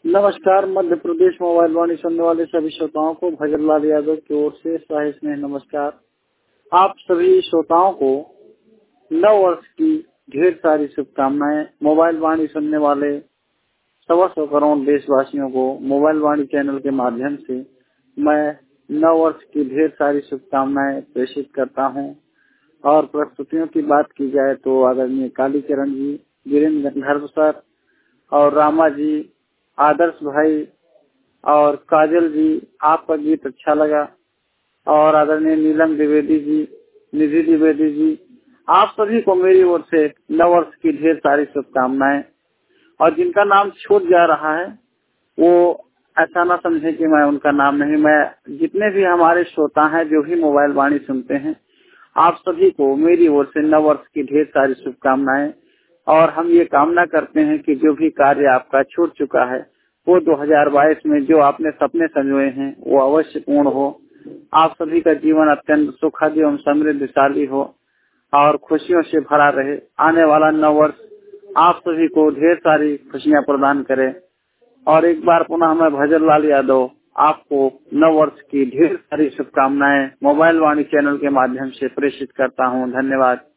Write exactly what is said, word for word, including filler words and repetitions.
नमस्कार। मध्य प्रदेश मोबाइल वाणी सुनने वाले सभी श्रोताओं को भजनलाल यादव की ओर से शाही स्नेह नमस्कार। आप सभी श्रोताओं को नव वर्ष की ढेर सारी शुभकामनाएं। मोबाइल वाणी सुनने वाले सवा सौ करोड़ देशवासियों को मोबाइल वाणी चैनल के माध्यम से मैं नव वर्ष की ढेर सारी शुभकामनाएं प्रेषित करता हूं। और प्रस्तुतियों की बात की जाए तो आदरणीय कालीचरण जी, वीरेंद्र गंधर्व सर और रामा जी, आदर्श भाई और काजल जी, आपका गीत अच्छा लगा। और आदरणीय नीलम द्विवेदी जी, निधि द्विवेदी जी, आप सभी को मेरी ओर से नव वर्ष की ढेर सारी शुभकामनाएं। और जिनका नाम छूट जा रहा है वो ऐसा ना समझे कि मैं उनका नाम नहीं, मैं जितने भी हमारे श्रोता हैं जो भी मोबाइल वाणी सुनते हैं, आप सभी को मेरी ओर से नव वर्ष की ढेर सारी शुभकामनाएं। और हम ये कामना करते हैं कि जो भी कार्य आपका छूट चुका है वो दो हज़ार बाईस में जो आपने सपने संजोए हैं वो अवश्य पूर्ण हो। आप सभी का जीवन अत्यंत सुखद एवं समृद्धशाली हो और खुशियों से भरा रहे। आने वाला नव वर्ष आप सभी को ढेर सारी खुशियां प्रदान करे। और एक बार पुनः मैं भजनलाल यादव आपको नव वर्ष की ढेर सारी शुभकामनाएं मोबाइल वाणी चैनल के माध्यम से प्रेषित करता हूं। धन्यवाद।